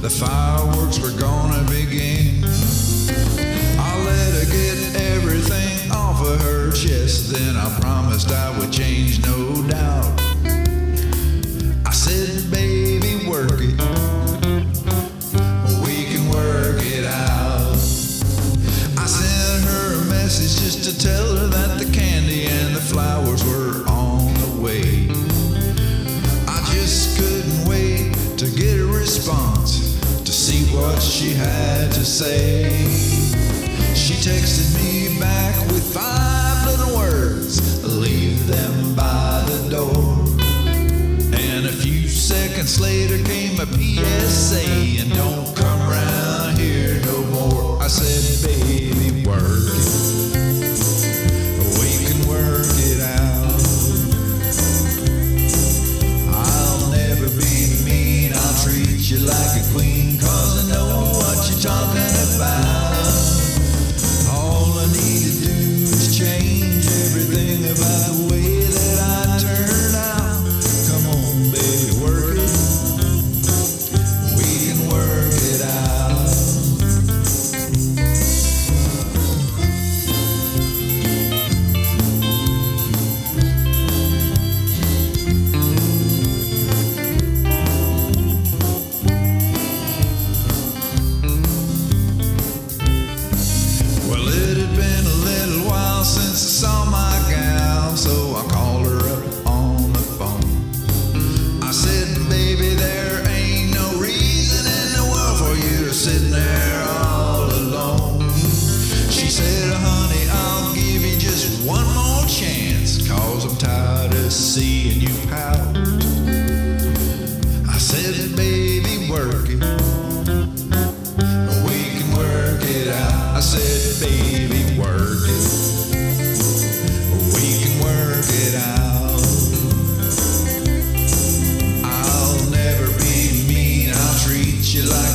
the fireworks were gonna begin. I let her get everything off of her chest, then I promised I would change, no doubt. I said, baby, work it, we can work it out. I sent her a message just to tell her that the candy and the flowers were on the way. I just couldn't wait to get a response, to see what she had to say. She texted me back with 5 little words, leave them by the door. And a few seconds later came a PSA, and don't come round here no more. I said, baby, work it, we can work it out. I'll never be mean, I'll treat you like a queen, 'cause I know what you're talking about. All I need to do is change everything about the way that I turn out. Come on, baby, work it, we can work it out. Well, it had been a little while since I saw my gal, so I called her up on the phone. I said, baby, there ain't no reason in the world for you sitting there all alone. She said, honey, I'll give you just one more chance, 'cause I'm tired of seeing you pout. I said, baby, work it, we can work it out. I said, baby, work it, we can work it out. I'll never be mean, I'll treat you like